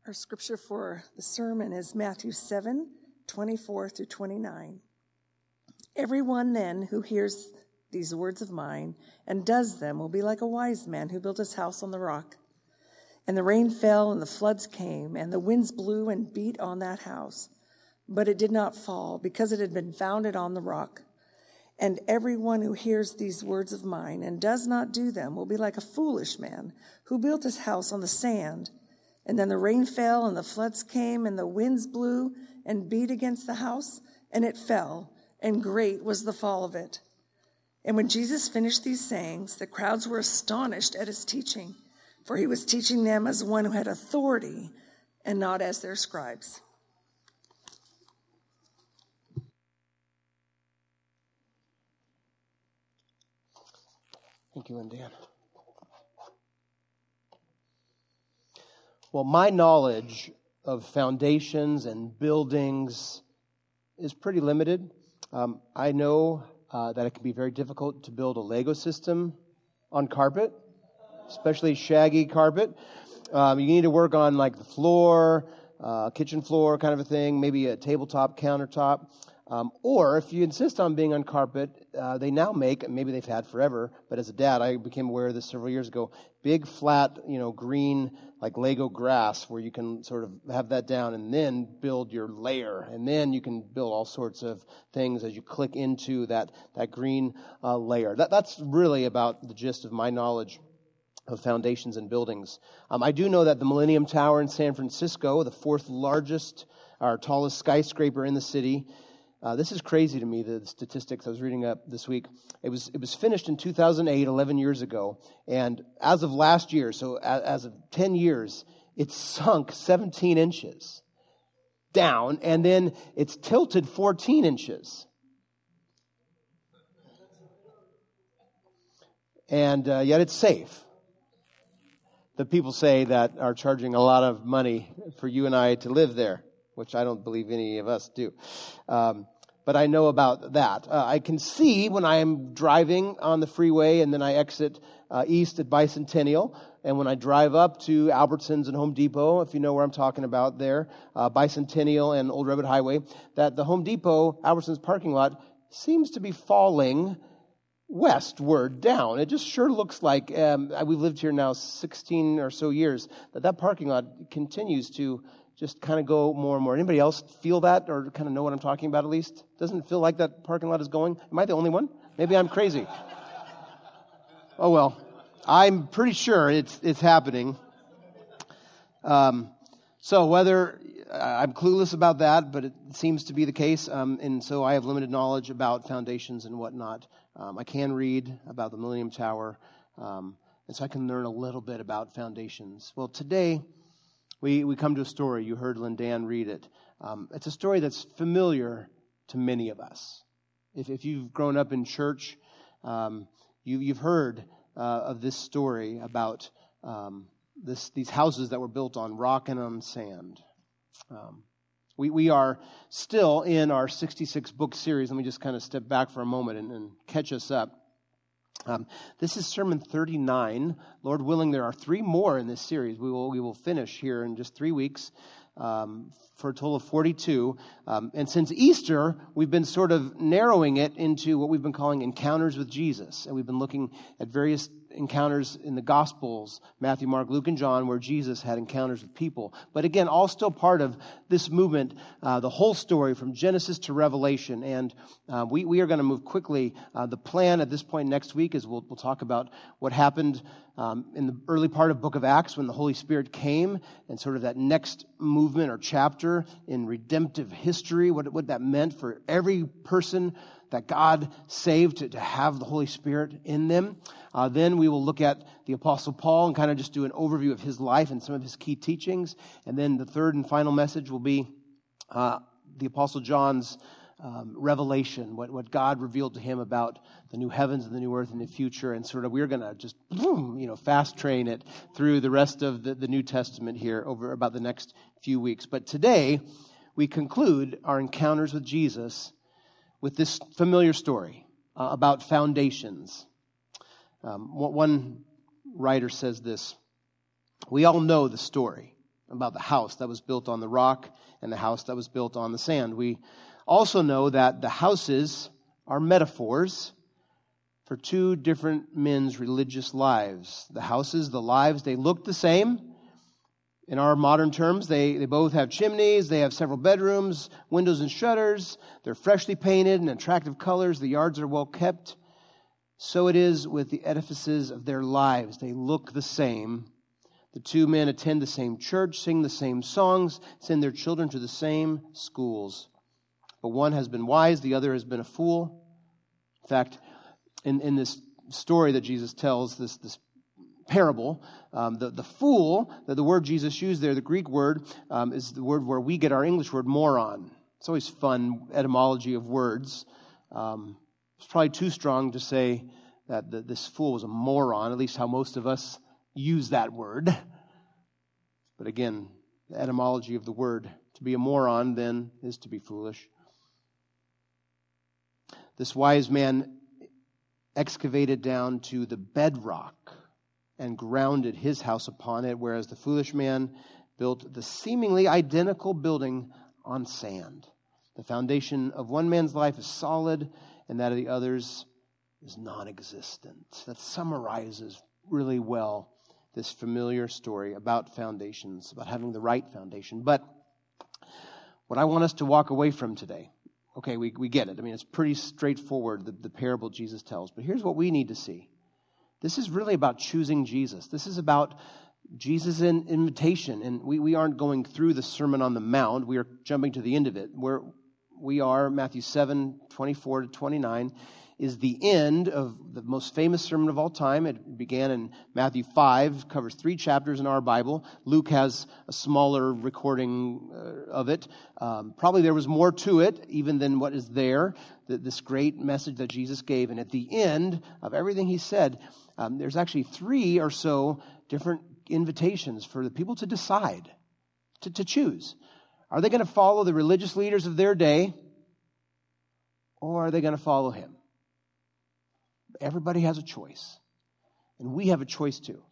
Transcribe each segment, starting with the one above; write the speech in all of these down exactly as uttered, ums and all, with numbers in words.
Our scripture for the sermon is Matthew seven, twenty-four through twenty-nine. Everyone then who hears these words of mine and does them will be like a wise man who built his house on the rock. And the rain fell and the floods came and the winds blew and beat on that house. But it did not fall because it had been founded on the rock. And everyone who hears these words of mine and does not do them will be like a foolish man who built his house on the sand. And then the rain fell and the floods came and the winds blew and beat against the house, and it fell, and great was the fall of it. And when Jesus finished these sayings, the crowds were astonished at his teaching, for he was teaching them as one who had authority and not as their scribes. Thank you, Lindan. Well, my knowledge of foundations and buildings is pretty limited. Um, I know uh, that it can be very difficult to build a Lego system on carpet, especially shaggy carpet. Um, you need to work on like the floor, uh, kitchen floor kind of a thing, maybe a tabletop countertop. Um, or if you insist on being on carpet, uh, they now make, maybe they've had forever, but as a dad, I became aware of this several years ago, big, flat, you know, green, like Lego grass, where you can sort of have that down and then build your layer. And then you can build all sorts of things as you click into that, that green uh, layer. That, that's really about the gist of my knowledge of foundations and buildings. Um, I do know that the Millennium Tower in San Francisco, the fourth largest or tallest skyscraper in the city, Uh, this is crazy to me, the statistics I was reading up this week. It was it was finished in two thousand eight, eleven years ago. And as of last year, so as, as of ten years, it's sunk seventeen inches down. And then it's tilted fourteen inches. And uh, yet it's safe. The people say that are charging a lot of money for you and I to live there, which I don't believe any of us do. Um, but I know about that. Uh, I can see when I am driving on the freeway and then I exit uh, east at Bicentennial, and when I drive up to Albertsons and Home Depot, if you know where I'm talking about there, uh, Bicentennial and Old Redwood Highway, that the Home Depot, Albertsons parking lot seems to be falling westward down. It just sure looks like, um, we've lived here now sixteen or so years, that that parking lot continues to just kind of go more and more. Anybody else feel that or kind of know what I'm talking about at least? Doesn't it feel like that parking lot is going? Am I the only one? Maybe I'm crazy. Oh, well, I'm pretty sure it's it's happening. Um, so whether I'm clueless about that, but it seems to be the case, um, and so I have limited knowledge about foundations and whatnot. Um, I can read about the Millennium Tower, um, and so I can learn a little bit about foundations. Well, today we we come to a story. You heard Lindan read it. Um, it's a story that's familiar to many of us. If if you've grown up in church, um, you you've heard uh, of this story about um, this these houses that were built on rock and on sand. Um, we we are still in our sixty-six book series. Let me just kind of step back for a moment and, and catch us up. Um, this is sermon thirty-nine. Lord willing, there are three more in this series. We will we will finish here in just three weeks um, for a total of forty-two. Um, and since Easter, we've been sort of narrowing it into what we've been calling encounters with Jesus, and we've been looking at various encounters in the Gospels, Matthew, Mark, Luke, and John, where Jesus had encounters with people. But again, all still part of this movement, uh, the whole story from Genesis to Revelation. And uh, we, we are going to move quickly. Uh, the plan at this point next week is we'll, we'll talk about what happened um, in the early part of Book of Acts when the Holy Spirit came, and sort of that next movement or chapter in redemptive history, what, what that meant for every person that God saved to, to have the Holy Spirit in them. Uh, then we will look at the Apostle Paul and kind of just do an overview of his life and some of his key teachings. And then the third and final message will be uh, the Apostle John's um, revelation, what, what God revealed to him about the new heavens and the new earth in the future. And sort of we're going to just, boom, you know, fast train it through the rest of the, the New Testament here over about the next few weeks. But today we conclude our encounters with Jesus with this familiar story uh, about foundations. Um, one writer says this: we all know the story about the house that was built on the rock and the house that was built on the sand. We also know that the houses are metaphors for two different men's religious lives. The houses, the lives, they look the same. In our modern terms, they, they both have chimneys, they have several bedrooms, windows and shutters. They're freshly painted in attractive colors. The yards are well kept. So it is with the edifices of their lives. They look the same. The two men attend the same church, sing the same songs, send their children to the same schools. But one has been wise, the other has been a fool. In fact, in, in this story that Jesus tells, this, this parable, um, the, the fool, the, the word Jesus used there, the Greek word, um, is the word where we get our English word moron. It's always fun etymology of words. Um, it's probably too strong to say that the, this fool was a moron, at least how most of us use that word. But again, the etymology of the word, to be a moron then is to be foolish. This wise man excavated down to the bedrock and grounded his house upon it, whereas the foolish man built the seemingly identical building on sand. The foundation of one man's life is solid, and that of the other's is non-existent. That summarizes really well this familiar story about foundations, about having the right foundation. But what I want us to walk away from today, okay, we, we get it. I mean, it's pretty straightforward, the, the parable Jesus tells. But here's what we need to see. This is really about choosing Jesus. This is about Jesus' in, invitation. And we, we aren't going through the Sermon on the Mount. We are jumping to the end of it. Where we are, Matthew seven, twenty-four to twenty-nine, is the end of the most famous sermon of all time. It began in Matthew five, covers three chapters in our Bible. Luke has a smaller recording uh, of it. Um, probably there was more to it even than what is there, the, this great message that Jesus gave. And at the end of everything he said, um, there's actually three or so different invitations for the people to decide, to, to choose. Are they going to follow the religious leaders of their day, or are they going to follow him? Everybody has a choice, and we have a choice too.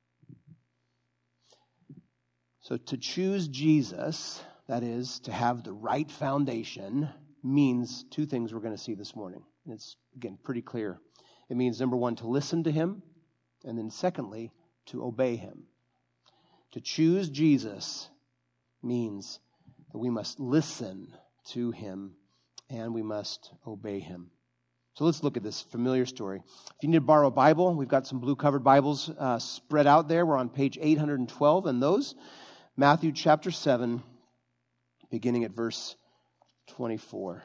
So to choose Jesus, that is, to have the right foundation, means two things we're going to see this morning. And it's, again, pretty clear. It means, number one, to listen to him, and then secondly, to obey him. To choose Jesus means that we must listen to him, and we must obey him. So let's look at this familiar story. If you need to borrow a Bible, we've got some blue-covered Bibles uh, spread out there. We're on page eight hundred twelve, and those, Matthew chapter seven, beginning at verse twenty-four.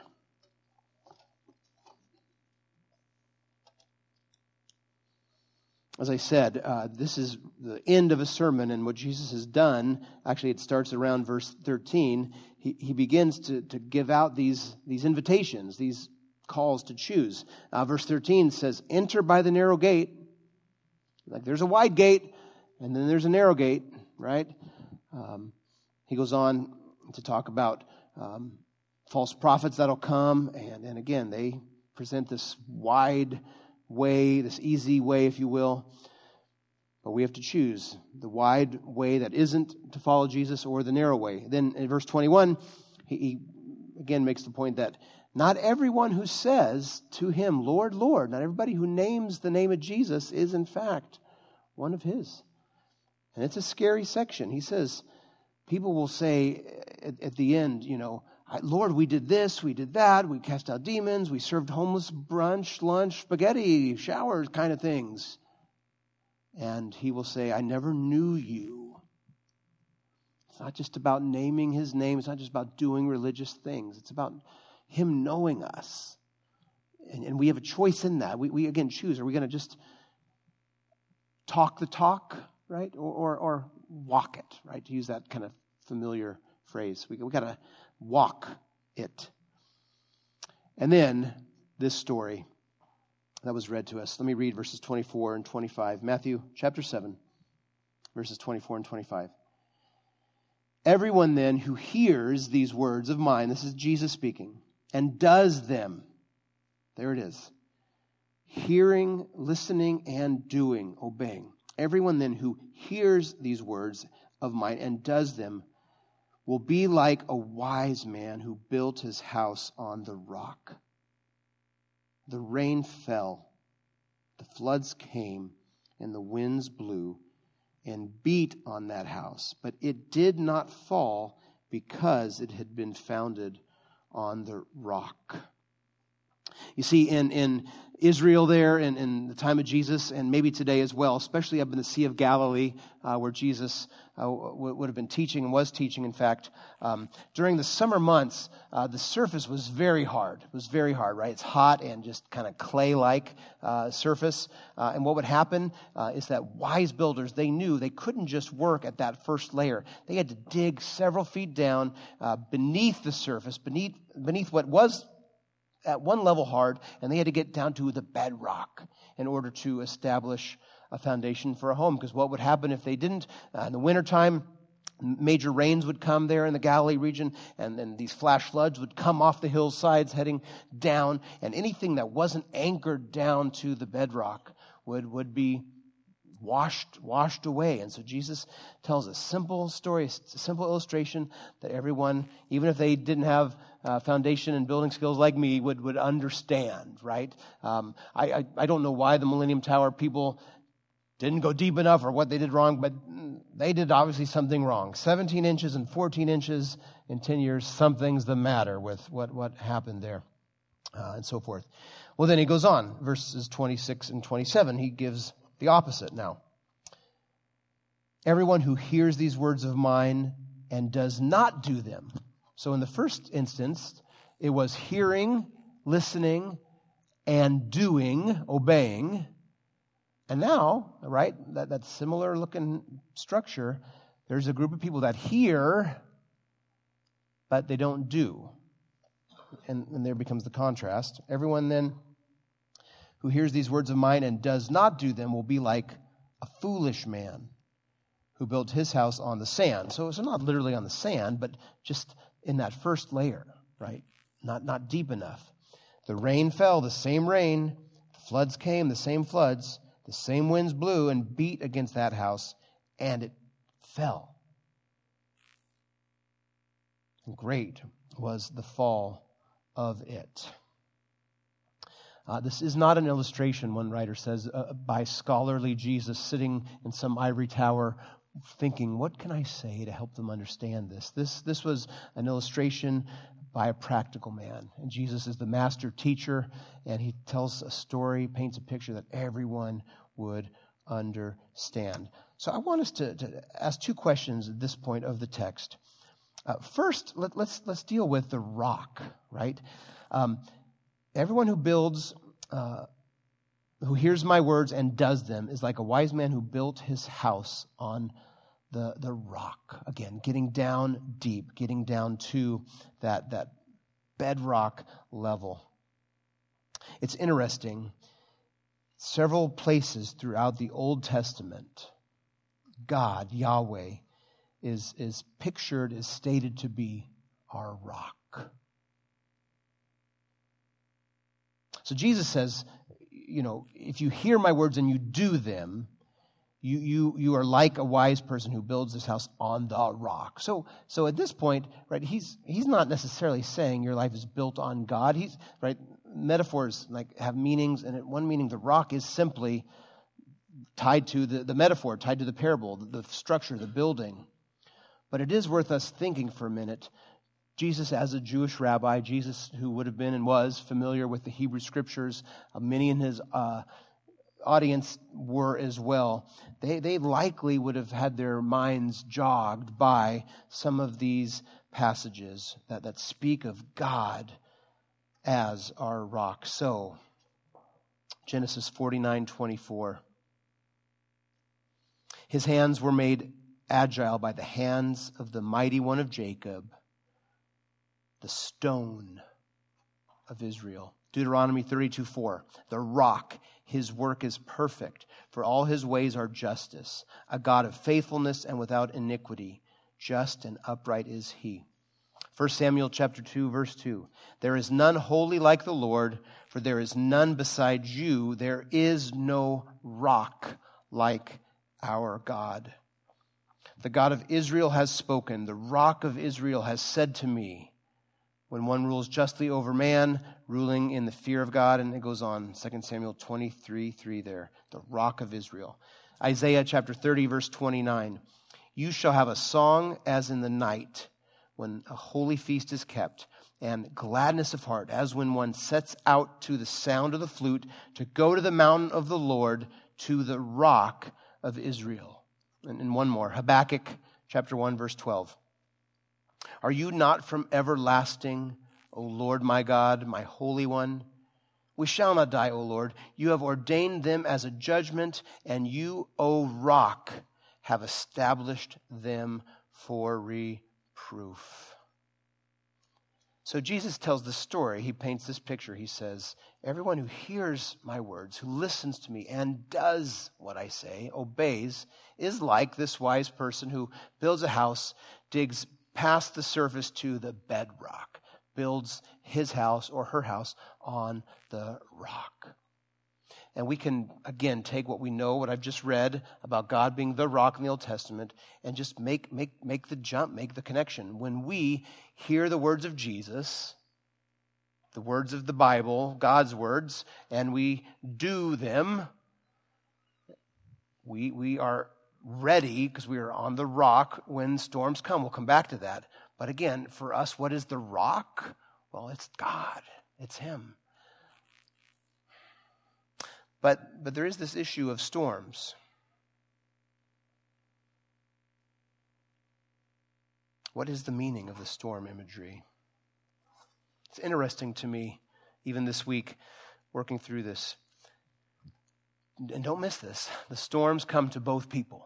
As I said, uh, this is the end of a sermon, and what Jesus has done, actually it starts around verse thirteen. He, he begins to, to give out these, these invitations, these calls to choose. Uh, verse thirteen says, enter by the narrow gate. Like there's a wide gate, and then there's a narrow gate, right? Um, he goes on to talk about um, false prophets that'll come, and, and again, they present this wide way, this easy way, if you will. But we have to choose the wide way that isn't to follow Jesus, or the narrow way. Then in verse twenty-one, he, he again makes the point that not everyone who says to him, Lord, Lord, not everybody who names the name of Jesus is in fact one of his. And it's a scary section. He says, people will say at, at the end, you know, Lord, we did this, we did that, we cast out demons, we served homeless brunch, lunch, spaghetti, showers, kind of things. And he will say, I never knew you. It's not just about naming his name. It's not just about doing religious things. It's about him knowing us. And, and we have a choice in that. We, we again, choose. Are we going to just talk the talk, right? Or, or, or walk it, right? To use that kind of familiar phrase. We, we got to walk it. And then this story that was read to us. Let me read verses twenty-four and twenty-five. Matthew chapter seven, verses twenty-four and twenty-five. Everyone then who hears these words of mine, this is Jesus speaking, and does them, there it is, hearing, listening, and doing, obeying. Everyone then who hears these words of mine and does them will be like a wise man who built his house on the rock. The rain fell, the floods came, and the winds blew and beat on that house. But it did not fall because it had been founded on the rock. You see, in, in Israel there, in, in the time of Jesus, and maybe today as well, especially up in the Sea of Galilee, uh, where Jesus uh, w- would have been teaching and was teaching, in fact, um, during the summer months, uh, the surface was very hard. It was very hard, right? It's hot and just kind of clay-like uh, surface. Uh, and what would happen uh, is that wise builders, they knew they couldn't just work at that first layer. They had to dig several feet down uh, beneath the surface, beneath beneath what was at one level hard, and they had to get down to the bedrock in order to establish a foundation for a home. Because what would happen if they didn't? Uh, in the wintertime, major rains would come there in the Galilee region, and then these flash floods would come off the hillsides heading down, and anything that wasn't anchored down to the bedrock would, would be washed washed away. And so Jesus tells a simple story, a simple illustration that everyone, even if they didn't have uh, foundation and building skills like me, would would understand, right? Um, I, I I don't know why the Millennium Tower people didn't go deep enough or what they did wrong, but they did obviously something wrong. seventeen inches and fourteen inches in ten years, something's the matter with what, what happened there, uh, and so forth. Well, then he goes on, verses twenty-six and twenty-seven, he gives the opposite now. Everyone who hears these words of mine and does not do them. So in the first instance, it was hearing, listening, and doing, obeying. And now, right, that, that similar looking structure, there's a group of people that hear, but they don't do. And, and there becomes the contrast. Everyone then who hears these words of mine and does not do them will be like a foolish man who built his house on the sand. So it's not literally on the sand, but just in that first layer, right? Not, not deep enough. The rain fell, the same rain. The floods came, the same floods. The same winds blew and beat against that house, and it fell. And great was the fall of it. Uh, this is not an illustration, one writer says, uh, by scholarly Jesus sitting in some ivory tower thinking, what can I say to help them understand this? This, this was an illustration by a practical man. And Jesus is the master teacher, and he tells a story, paints a picture that everyone would understand. So I want us to, to ask two questions at this point of the text. Uh, first, let, let's let's deal with the rock, right? Um, Everyone who builds, uh, who hears my words and does them is like a wise man who built his house on the, the rock. Again, getting down deep, getting down to that, that bedrock level. It's interesting. Several places throughout the Old Testament, God, Yahweh, is, is pictured, is stated to be our rock. So Jesus says, you know, if you hear my words and you do them, you you you are like a wise person who builds this house on the rock. So so at this point, right, he's he's not necessarily saying your life is built on God. He's right. Metaphors like have meanings, and one meaning, the rock is simply tied to the, the metaphor, tied to the parable, the, the structure, the building. But it is worth us thinking for a minute. Jesus, as a Jewish rabbi, Jesus who would have been and was familiar with the Hebrew Scriptures, uh, many in his uh, audience were as well. They they likely would have had their minds jogged by some of these passages that, that speak of God as our rock. So, Genesis forty-nine twenty-four. His hands were made agile by the hands of the mighty one of Jacob, the stone of Israel. Deuteronomy thirty-two four. The rock, his work is perfect, for all his ways are justice. A God of faithfulness and without iniquity. Just and upright is he. First Samuel chapter two, verse two. There is none holy like the Lord, for there is none beside you. There is no rock like our God. The God of Israel has spoken. The rock of Israel has said to me. When one rules justly over man, ruling in the fear of God. And it goes on, Second Samuel twenty-three, three there. The rock of Israel. Isaiah chapter thirty, verse twenty-nine. You shall have a song as in the night, when a holy feast is kept, and gladness of heart, as when one sets out to the sound of the flute, to go to the mountain of the Lord, to the rock of Israel. And, and one more, Habakkuk chapter one, verse twelve. Are you not from everlasting, O Lord my God, my Holy One? We shall not die, O Lord. You have ordained them as a judgment, and you, O rock, have established them for reproof. So Jesus tells the story. He paints this picture. He says, everyone who hears my words, who listens to me and does what I say, obeys, is like this wise person who builds a house, digs past the surface to the bedrock, builds his house or her house on the rock. And we can, again, take what we know, what I've just read about God being the rock in the Old Testament, and just make, make, make the jump, make the connection. When we hear the words of Jesus, the words of the Bible, God's words, and we do them, we, we are ready because we are on the rock when storms come. We'll come back to that. But again, for us, what is the rock? Well, it's God. It's Him. But, but there is this issue of storms. What is the meaning of the storm imagery? It's interesting to me, even this week, working through this. And don't miss this. The storms come to both people.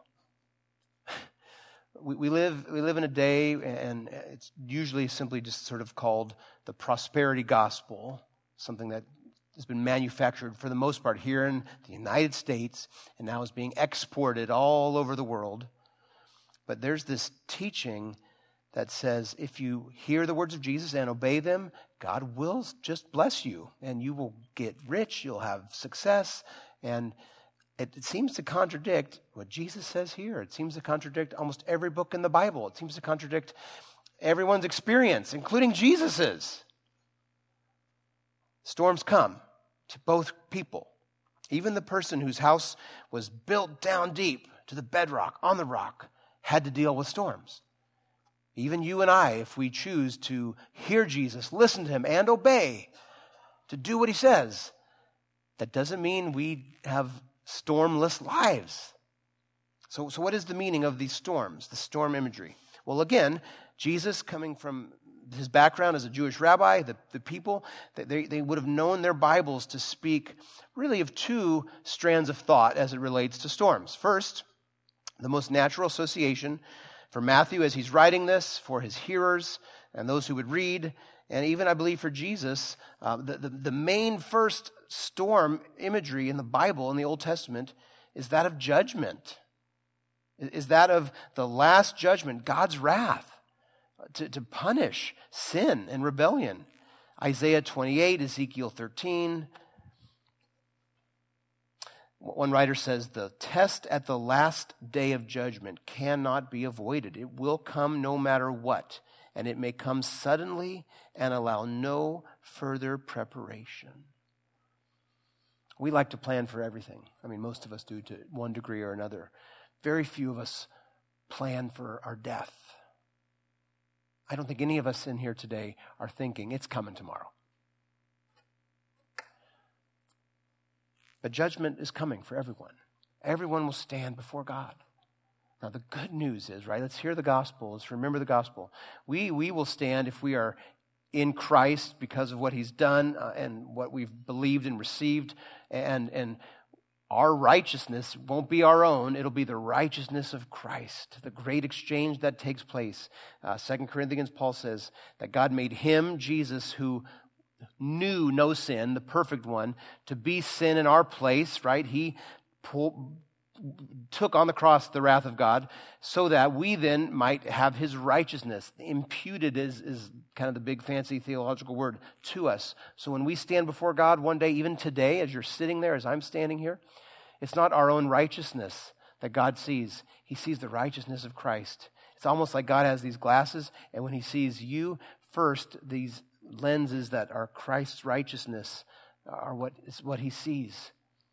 We, we live we live in a day, and it's usually simply just sort of called the prosperity gospel, something that has been manufactured for the most part here in the United States and now is being exported all over the world. But there's this teaching that says if you hear the words of Jesus and obey them, God will just bless you and you will get rich, you'll have success. And it, it seems to contradict what Jesus says here. It seems to contradict almost every book in the Bible. It seems to contradict everyone's experience, including Jesus's. Storms come to both people. Even the person whose house was built down deep to the bedrock, on the rock, had to deal with storms. Even you and I, if we choose to hear Jesus, listen to Him, and obey, to do what He says, that doesn't mean we have stormless lives. So, so what is the meaning of these storms, the storm imagery? Well, again, Jesus coming from his background as a Jewish rabbi, the, the people, they, they would have known their Bibles to speak really of two strands of thought as it relates to storms. First, the most natural association for Matthew as he's writing this, for his hearers and those who would read, and even I believe for Jesus, uh, the, the, the main first storm imagery in the Bible, in the Old Testament, is that of judgment, is that of the last judgment, God's wrath. To, to punish sin and rebellion. Isaiah twenty-eight, Ezekiel thirteen. One writer says, the test at the last day of judgment cannot be avoided. It will come no matter what, and it may come suddenly and allow no further preparation. We like to plan for everything. I mean, most of us do to one degree or another. Very few of us plan for our death. I don't think any of us in here today are thinking it's coming tomorrow. But judgment is coming for everyone. Everyone will stand before God. Now the good news is, right, let's hear the gospel. Let's remember the gospel. We, we will stand if we are in Christ because of what He's done uh, and what we've believed and received. And, and our righteousness won't be our own. It'll be the righteousness of Christ, the great exchange that takes place. Uh, Second Corinthians, Paul says that God made Him, Jesus, who knew no sin, the perfect one, to be sin in our place, right? He pulled, took on the cross the wrath of God so that we then might have His righteousness. Imputed is, is kind of the big fancy theological word to us. So when we stand before God one day, even today, as you're sitting there, as I'm standing here, it's not our own righteousness that God sees. He sees the righteousness of Christ. It's almost like God has these glasses, and when he sees you first, these lenses that are Christ's righteousness are what is what he sees.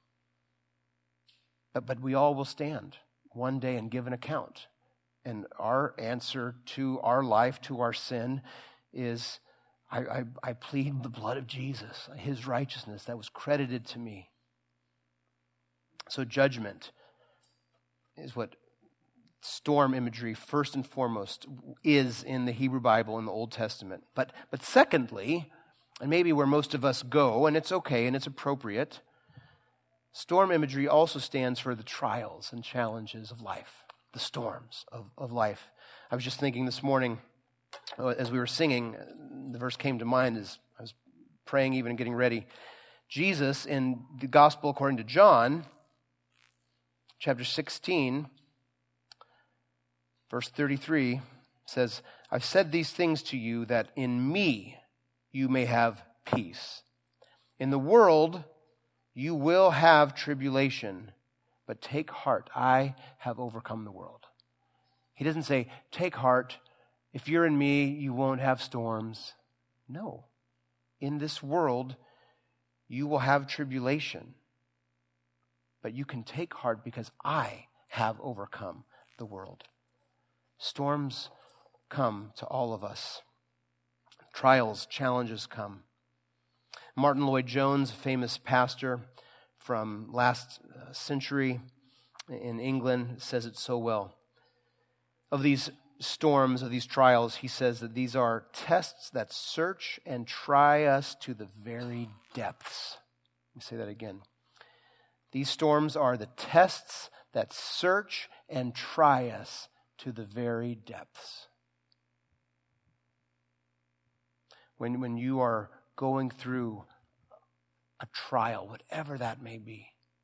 But, but we all will stand one day and give an account. And our answer to our life, to our sin, is I, I, I plead the blood of Jesus, his righteousness that was credited to me. So judgment is what storm imagery, first and foremost, is in the Hebrew Bible in the Old Testament. But, but secondly, and maybe where most of us go, and it's okay and it's appropriate, storm imagery also stands for the trials and challenges of life, the storms of, of life. I was just thinking this morning, as we were singing, the verse came to mind as I was praying even and getting ready. Jesus, in the Gospel according to John, chapter sixteen, verse thirty-three, says, I've said these things to you that in me you may have peace. In the world you will have tribulation, but take heart, I have overcome the world. He doesn't say, take heart, if you're in me, you won't have storms. No. In this world, you will have tribulation, but you can take heart because I have overcome the world. Storms come to all of us. Trials, challenges come. Martin Lloyd-Jones, a famous pastor from last century in England, says it so well. Of these storms, of these trials, he says that these are tests that search and try us to the very depths. Let me say that again. These storms are the tests that search and try us to the very depths. When, when you are going through a trial, whatever that may be,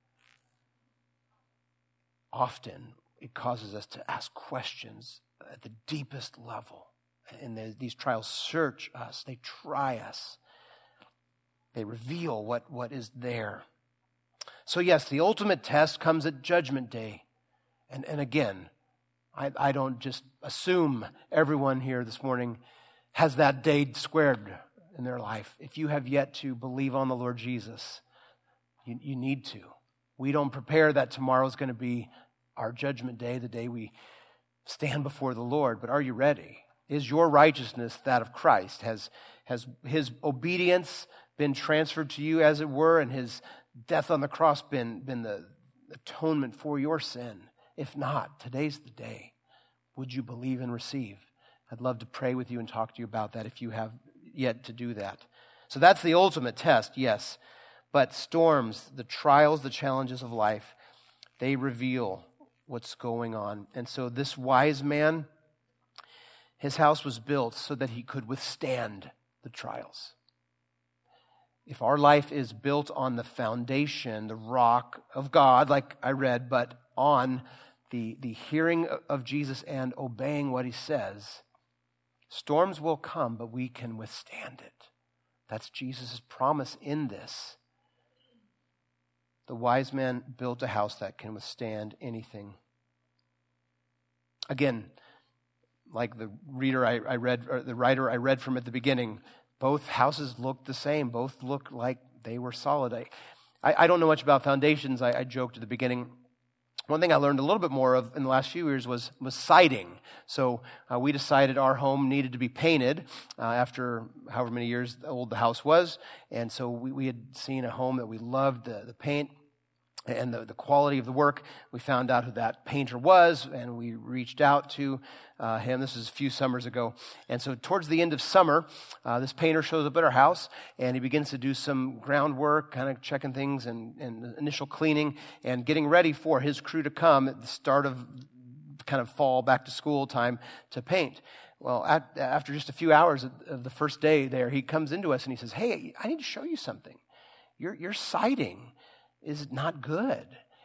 often it causes us to ask questions at the deepest level. And the, these trials search us. They try us. They reveal what, what is there. So yes, the ultimate test comes at Judgment Day. And, and again, I, I don't just assume everyone here this morning has that day squared in their life. If you have yet to believe on the Lord Jesus, you, you need to. We don't prepare that tomorrow is going to be our judgment day, the day we stand before the Lord. But are you ready? Is your righteousness that of Christ? Has, has his obedience been transferred to you, as it were, and his death on the cross been, been the atonement for your sin? If not, today's the day. Would you believe and receive? I'd love to pray with you and talk to you about that if you have yet to do that. So that's the ultimate test, yes. But storms, the trials, the challenges of life, they reveal what's going on. And so this wise man, his house was built so that he could withstand the trials. If our life is built on the foundation, the rock of God, like I read, but on the, the hearing of Jesus and obeying what he says, storms will come, but we can withstand it. That's Jesus' promise in this. The wise man built a house that can withstand anything. Again, like the reader I, I read, or the writer I read from at the beginning, both houses looked the same. Both looked like they were solid. I, I, I don't know much about foundations. I, I joked at the beginning. One thing I learned a little bit more of in the last few years was, was siding. So uh, we decided our home needed to be painted uh, after however many years old the house was. And so we, we had seen a home that we loved, the, the paint and the, the quality of the work. We found out who that painter was, and we reached out to uh, him. This is a few summers ago. And so towards the end of summer, uh, this painter shows up at our house, and he begins to do some groundwork, kind of checking things and, and initial cleaning and getting ready for his crew to come at the start of kind of fall, back to school time to paint. Well, at, after just a few hours of, of the first day there, he comes into us and he says, "Hey, I need to show you something. Your, your siding is not good."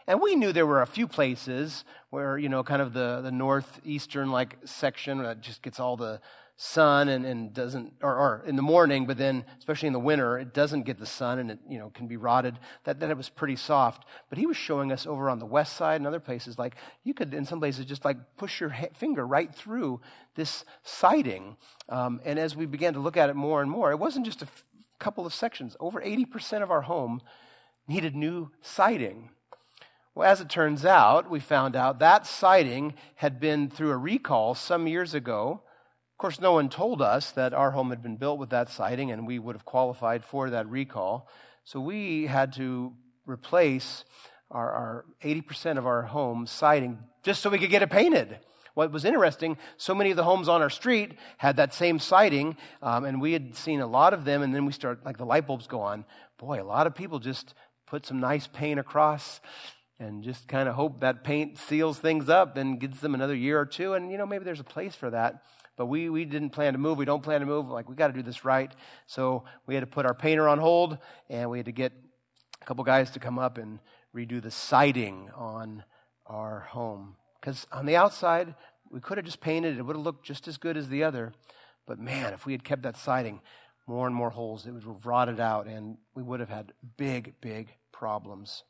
And we knew there were a few places where, you know, kind of the, the northeastern like section that just gets all the sun and, and doesn't, or, or in the morning, but then especially in the winter, it doesn't get the sun and it, you know, can be rotted. That, that it was pretty soft. But he was showing us over on the west side and other places, like you could in some places just like push your ha- finger right through this siding. Um, and as we began to look at it more and more, it wasn't just a f- couple of sections. Over eighty percent of our home needed new siding. Well, as it turns out, we found out that siding had been through a recall some years ago. Of course, no one told us that our home had been built with that siding and we would have qualified for that recall. So we had to replace our, our eighty percent of our home siding just so we could get it painted. What was interesting, so many of the homes on our street had that same siding, um, and we had seen a lot of them, and then we start, like the light bulbs go on. Boy, a lot of people just put some nice paint across and just kind of hope that paint seals things up and gives them another year or two. And, you know, maybe there's a place for that. But we we didn't plan to move. We don't plan to move. Like, we got to do this right. So we had to put our painter on hold, and we had to get a couple guys to come up and redo the siding on our home. Because on the outside, we could have just painted it. It would have looked just as good as the other. But, man, if we had kept that siding, more and more holes, it would have rotted out, and we would have had big, big problems.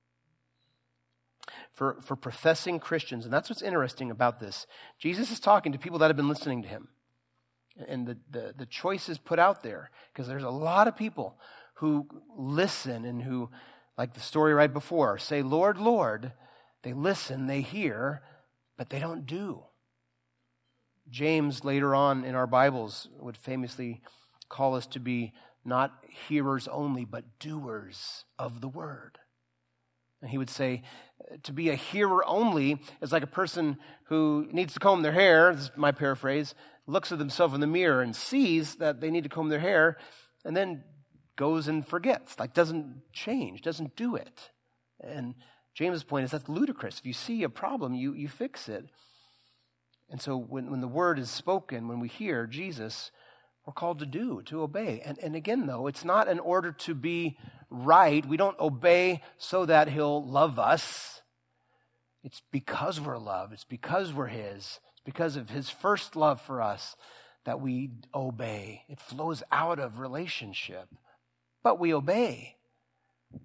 For, for professing Christians, and that's what's interesting about this. Jesus is talking to people that have been listening to him. And the, the, the choice is put out there because there's a lot of people who listen and who, like the story right before, say, Lord, Lord. They listen, they hear, but they don't do. James, later on in our Bibles, would famously call us to be not hearers only, but doers of the word. And he would say, to be a hearer only is like a person who needs to comb their hair, this is my paraphrase, looks at themselves in the mirror and sees that they need to comb their hair, and then goes and forgets, like doesn't change, doesn't do it. And James' point is that's ludicrous. If you see a problem, you, you fix it. And so when, when the word is spoken, when we hear Jesus, we're called to do, to obey. And, and again, though, it's not in order to be right. We don't obey so that he'll love us. It's because we're loved. It's because we're his. It's because of his first love for us that we obey. It flows out of relationship. But we obey. You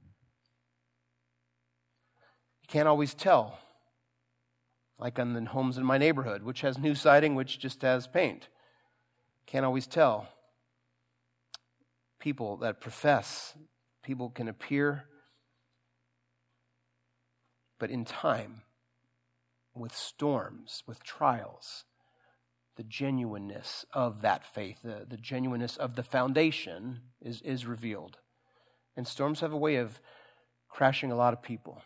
can't always tell. Like on the homes in my neighborhood, which has new siding, which just has paint. Can't always tell. People that profess, people can appear, but in time, with storms, with trials, the genuineness of that faith, the, the genuineness of the foundation is, is revealed. And storms have a way of crashing a lot of people.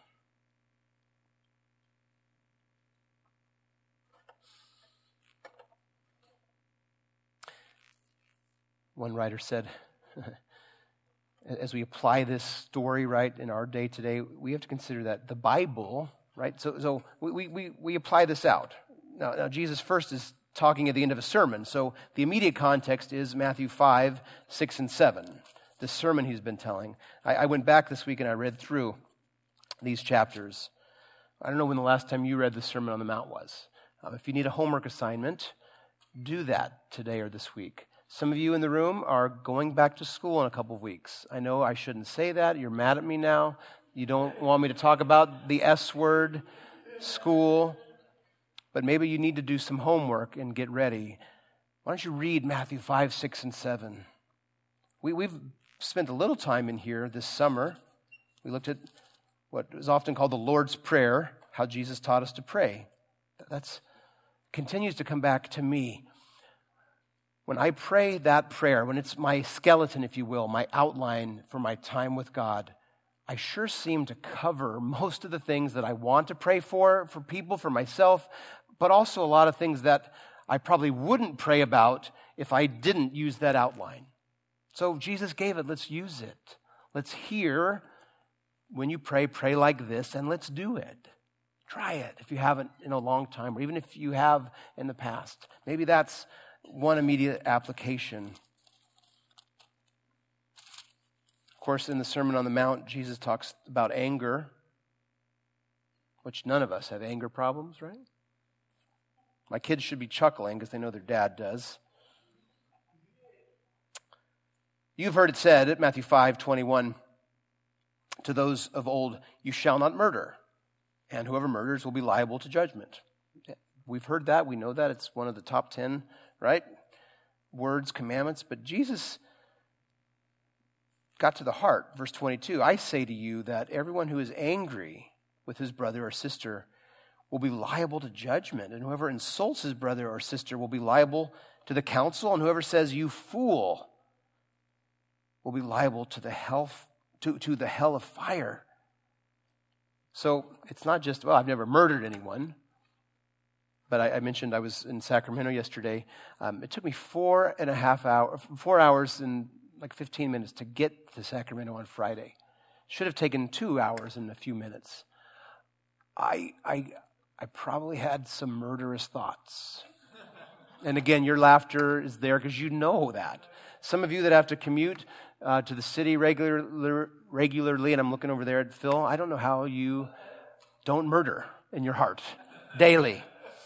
One writer said, as we apply this story, right, in our day today, we have to consider that the Bible, right, so so we we we apply this out. Now, now Jesus first is talking at the end of a sermon, so the immediate context is Matthew five, six, and seven, the sermon he's been telling. I, I went back this week and I read through these chapters. I don't know when the last time you read the Sermon on the Mount was. Um, if you need a homework assignment, do that today or this week. Some of you in the room are going back to school in a couple of weeks. I know I shouldn't say that. You're mad at me now. You don't want me to talk about the S word, school. But maybe you need to do some homework and get ready. Why don't you read Matthew five, six, and seven? We, we've spent a little time in here this summer. We looked at what is often called the Lord's Prayer, how Jesus taught us to pray. That's continues to come back to me. When I pray that prayer, when it's my skeleton, if you will, my outline for my time with God, I sure seem to cover most of the things that I want to pray for, for people, for myself, but also a lot of things that I probably wouldn't pray about if I didn't use that outline. So Jesus gave it. Let's use it. Let's hear when you pray, pray like this, and let's do it. Try it if you haven't in a long time, or even if you have in the past. Maybe that's one immediate application. Of course, in the Sermon on the Mount, Jesus talks about anger. which none of us have anger problems, right? My kids should be chuckling because they know their dad does. You've heard it said at Matthew five twenty-one, to those of old, you shall not murder, and whoever murders will be liable to judgment. We've heard that. We know that. It's one of the top ten, right? Words, commandments. But Jesus got to the heart. Verse twenty-two, I say to you that everyone who is angry with his brother or sister will be liable to judgment, and whoever insults his brother or sister will be liable to the council, and whoever says, you fool, will be liable to the hell, to, to the hell of fire. So it's not just, well, I've never murdered anyone. But I, I mentioned I was in Sacramento yesterday. Um, it took me four and a half hours, four hours and like fifteen minutes to get to Sacramento on Friday. Should have taken two hours and a few minutes. I I I probably had some murderous thoughts. And again, your laughter is there because you know that. Some of you that have to commute uh, to the city regular, regularly, and I'm looking over there at Phil, I don't know how you don't murder in your heart daily.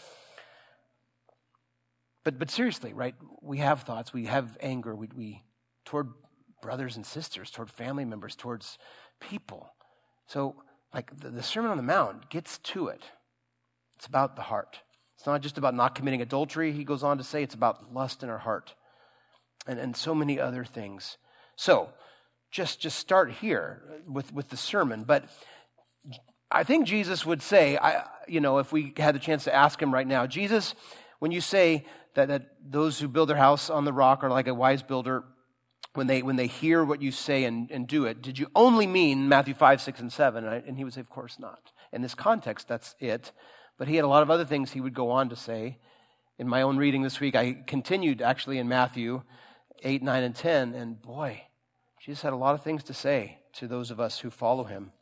But but seriously, right? We have thoughts, we have anger, we, we toward brothers and sisters, toward family members, towards people. So, like the, the Sermon on the Mount gets to it. It's about the heart. It's not just about not committing adultery. He goes on to say it's about lust in our heart, and and so many other things. So, just just start here with with the sermon. But I think Jesus would say, I you know, if we had the chance to ask him right now, Jesus, when you say that, that those who build their house on the rock are like a wise builder, when they when they hear what you say and, and do it, did you only mean Matthew five, six, and seven? And, I, and he would say, of course not. In this context, that's it. But he had a lot of other things he would go on to say. In my own reading this week, I continued actually in Matthew eight, nine, and ten, and boy, Jesus had a lot of things to say to those of us who follow him.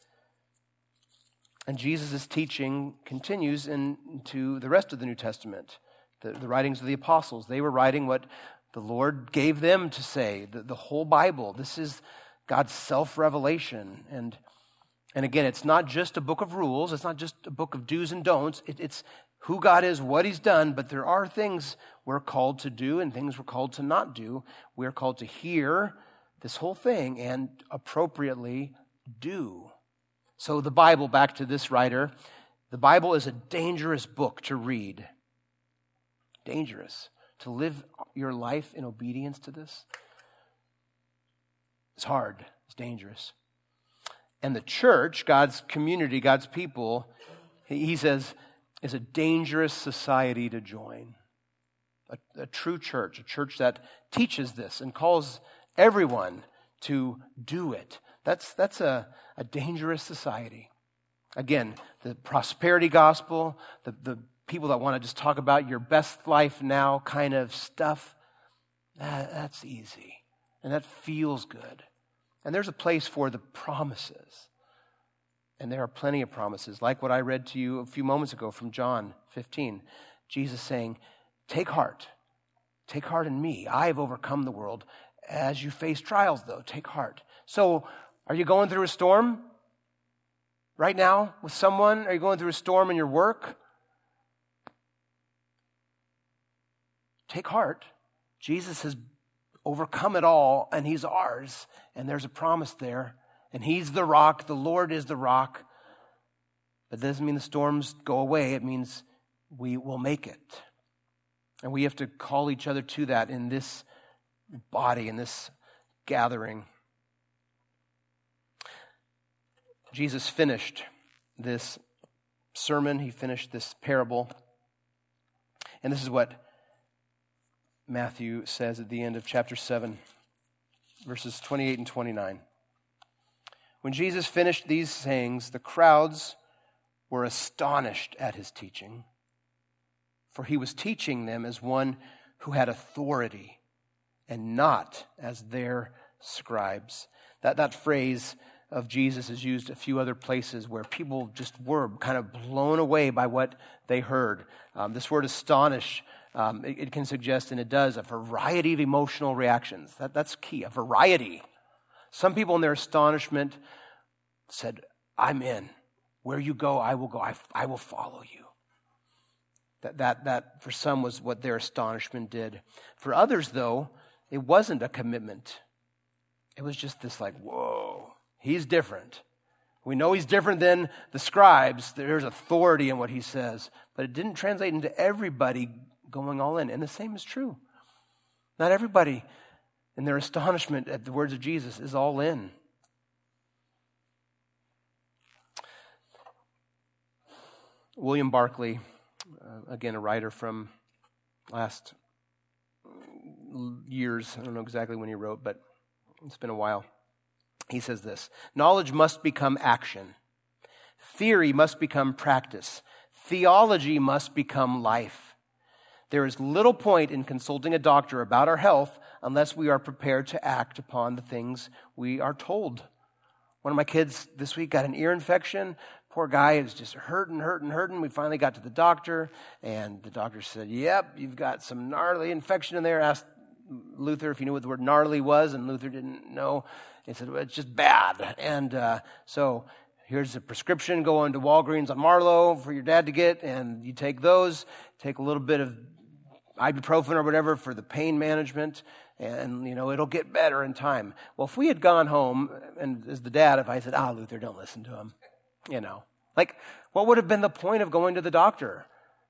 And Jesus' teaching continues into the rest of the New Testament. The, the writings of the apostles, they were writing what the Lord gave them to say, the, the whole Bible. This is God's self-revelation. And, and again, it's not just a book of rules. It's not just a book of do's and don'ts. It, it's who God is, what he's done, but there are things we're called to do and things we're called to not do. We're called to hear this whole thing and appropriately do. So the Bible, back to this writer, the Bible is a dangerous book to read. Dangerous. To live your life in obedience to this, it's hard. It's dangerous. And the church, God's community, God's people, he says, is a dangerous society to join. A, a true church, a church that teaches this and calls everyone to do it. That's that's a, a dangerous society. Again, the prosperity gospel, the, the people that want to just talk about your best life now kind of stuff, that, that's easy. And that feels good. And there's a place for the promises. And there are plenty of promises, like what I read to you a few moments ago from John fifteen. Jesus saying, take heart. Take heart in me. I have overcome the world. As you face trials, though, take heart. So, are you going through a storm right now with someone? Are you going through a storm in your work? Take heart. Jesus has overcome it all, and he's ours. And there's a promise there. And he's the rock. The Lord is the rock. But that doesn't mean the storms go away. It means we will make it. And we have to call each other to that in this body, in this gathering. Jesus finished this sermon. He finished this parable. And this is what Matthew says at the end of chapter seven, verses twenty-eight and twenty-nine. When Jesus finished these sayings, the crowds were astonished at his teaching, for he was teaching them as one who had authority and not as their scribes. That, that phrase of Jesus is used a few other places where people just were kind of blown away by what they heard. Um, this word astonish, um, it, it can suggest, and it does, a variety of emotional reactions. That, that's key, a variety. Some people in their astonishment said, I'm in. Where you go, I will go. I, I will follow you. That, that, that for some was what their astonishment did. For others, though, it wasn't a commitment. It was just this like, whoa, he's different. We know he's different than the scribes. There's authority in what he says. But it didn't translate into everybody going all in. And the same is true. Not everybody, in their astonishment at the words of Jesus, is all in. William Barclay, uh, again, a writer from last years. I don't know exactly when he wrote, but it's been a while. He says this: knowledge must become action. Theory must become practice. Theology must become life. There is little point in consulting a doctor about our health unless we are prepared to act upon the things we are told. One of my kids this week got an ear infection. Poor guy is just hurting, hurting, hurting. We finally got to the doctor, and the doctor said, yep, you've got some gnarly infection in there. Asked Luther if he knew what the word gnarly was, and Luther didn't know. He said, well, it's just bad. And uh, so here's a prescription. Go on to Walgreens on Marlowe for your dad to get, and you take those. Take a little bit of ibuprofen or whatever for the pain management, and, you know, it'll get better in time. Well, if we had gone home, and as the dad, if I said, ah, Luther, don't listen to him, you know, like, what would have been the point of going to the doctor?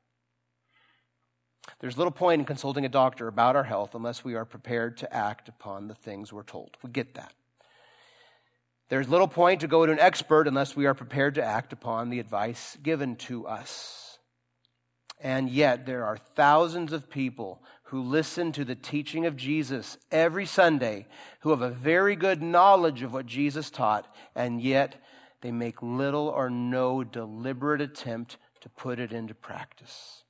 There's little point in consulting a doctor about our health unless we are prepared to act upon the things we're told. We get that. There's little point to go to an expert unless we are prepared to act upon the advice given to us. And yet there are thousands of people who listen to the teaching of Jesus every Sunday, who have a very good knowledge of what Jesus taught, and yet they make little or no deliberate attempt to put it into practice.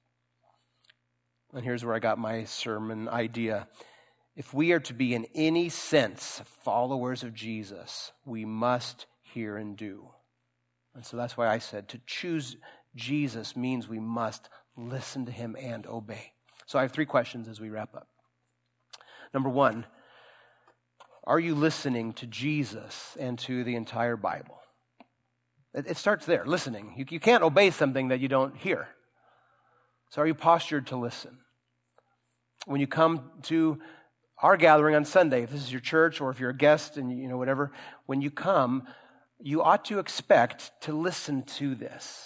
And here's where I got my sermon idea. If we are to be in any sense followers of Jesus, we must hear and do. And so that's why I said to choose Jesus means we must listen to him and obey. So I have three questions as we wrap up. Number one, are you listening to Jesus and to the entire Bible? It, it starts there, listening. You, you can't obey something that you don't hear. So are you postured to listen? When you come to our gathering on Sunday, if this is your church or if you're a guest and you know whatever, when you come, you ought to expect to listen to this.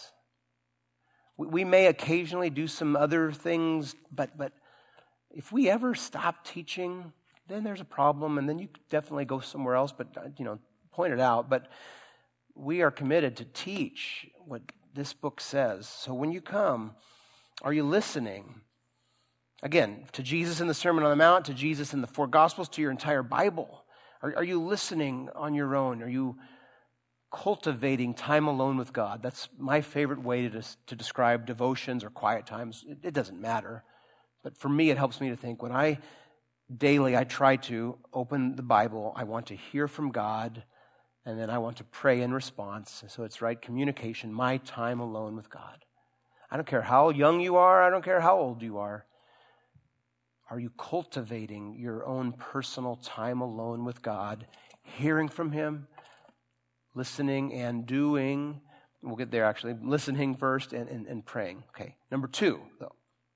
We may occasionally do some other things, but but if we ever stop teaching, then there's a problem, and then you definitely go somewhere else, but, you know, point it out. But we are committed to teach what this book says. So when you come, are you listening? Again, to Jesus in the Sermon on the Mount, to Jesus in the four Gospels, to your entire Bible. Are, are you listening on your own? Are you cultivating time alone with God? That's my favorite way to, to describe devotions or quiet times. It, it doesn't matter. But for me, it helps me to think when I daily, I try to open the Bible, I want to hear from God, and then I want to pray in response. So it's right communication, my time alone with God. I don't care how young you are. I don't care how old you are. Are you cultivating your own personal time alone with God, hearing from him, listening and doing? We'll get there actually. Listening first and, and, and praying. Okay. Number two, though.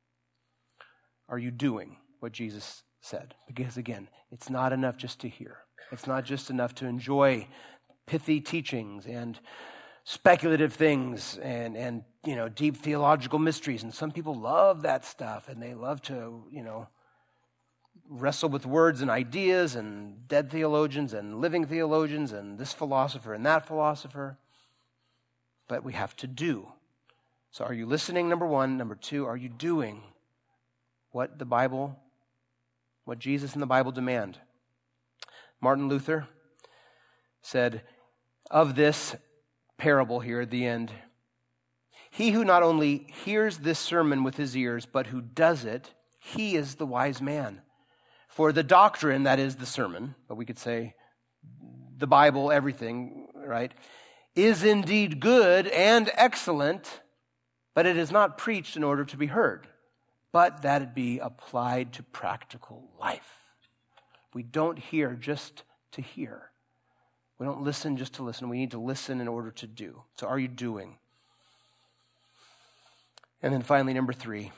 Are you doing what Jesus said? Because again, it's not enough just to hear. It's not just enough to enjoy pithy teachings and speculative things and, and you know, deep theological mysteries. And some people love that stuff, and they love to, you know, wrestle with words and ideas and dead theologians and living theologians and this philosopher and that philosopher. But we have to do. So are you listening, number one? Number two, are you doing what the Bible, what Jesus and the Bible demand? Martin Luther said of this parable here at the end, he who not only hears this sermon with his ears, but who does it, he is the wise man. For the doctrine, that is the sermon, but we could say the Bible, everything, right, is indeed good and excellent, but it is not preached in order to be heard, but that it be applied to practical life. We don't hear just to hear. We don't listen just to listen. We need to listen in order to do. So are you doing? And then finally, number three,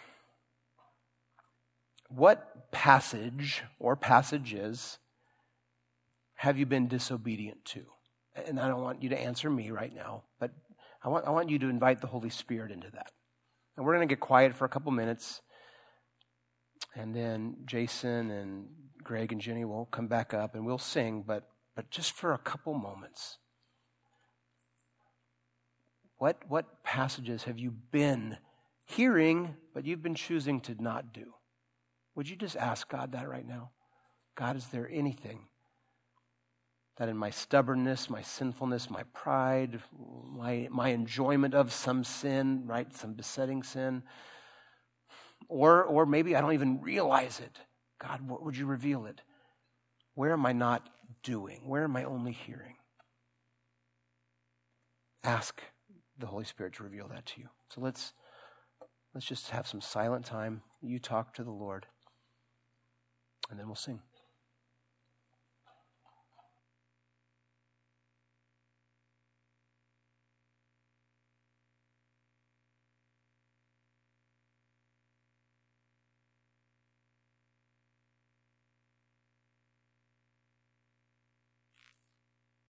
what passage or passages have you been disobedient to? And I don't want you to answer me right now, but I want, I want you to invite the Holy Spirit into that. And we're going to get quiet for a couple minutes, and then Jason and Greg and Jenny will come back up and we'll sing, but but just for a couple moments. What what passages have you been hearing, but you've been choosing to not do? Would you just ask God that right now? God, is there anything that in my stubbornness, my sinfulness, my pride, my, my enjoyment of some sin, right, some besetting sin, or, or maybe I don't even realize it. God, what would you reveal it? Where am I not doing? Where am I only hearing? Ask the Holy Spirit to reveal that to you. So let's let's just have some silent time. You talk to the Lord, and then we'll sing.